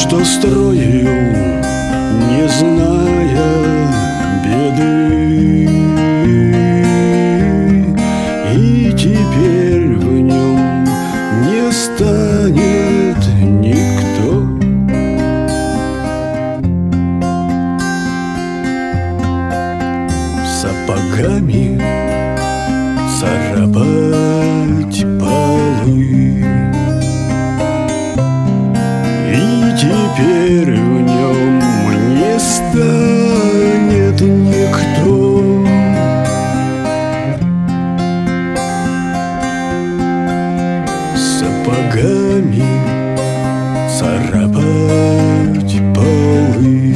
что строил, не зная беды, и теперь в нем не станет никто. Сапогами царапать полы, и теперь в нем не станет никто. Сапогами царапать полы,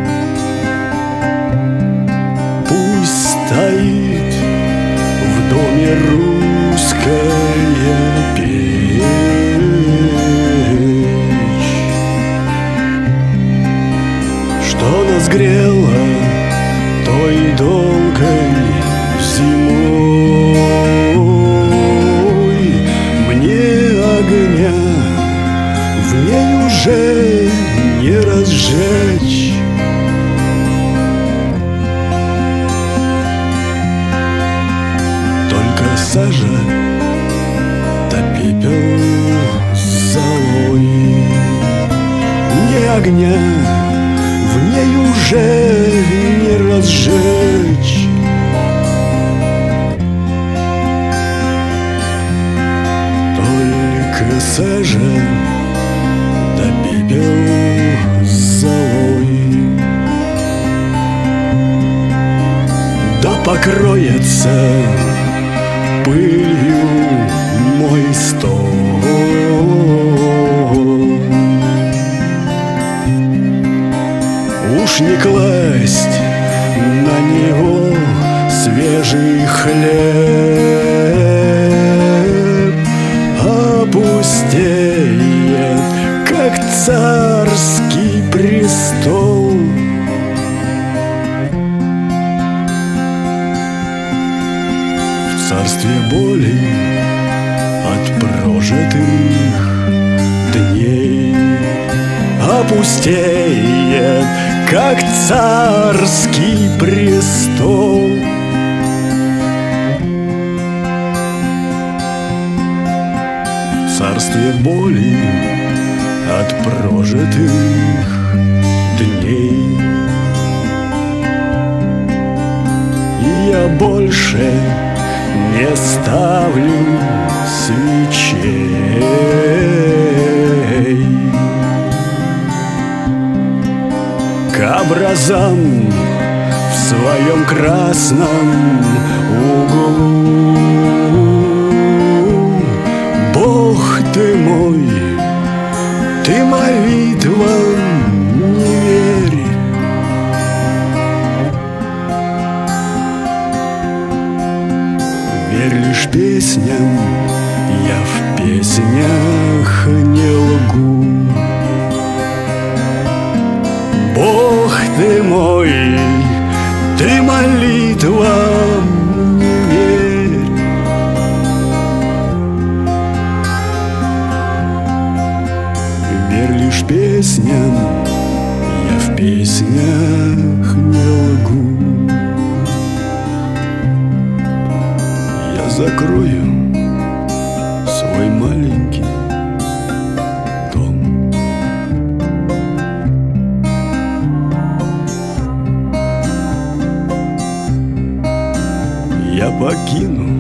пусть стоит в доме русская печь, что нас грела той долгой зимой. Мне огня в ней уже не разжечь. Только сажа да пепел золой. Ни огня в ней уже не разжечь. Только сажа да пепел золой. Да покроется пылью мой стол. Уж не класть на него свежий хлеб, опустеет, как царский престол. В царстве боли от прожитых дней опустеет, как царский престол. В царстве боли от прожитых дней я больше не ставлю свечей. К образам в своем красном углу. Бог ты мой, ты молитвам не верь. Верь лишь песням, я в песнях не лгу. Бог ты мой, ты молитвам не верь. Верь лишь песням, я в песнях не лгу. Я закрою свой маленький дом. Я покину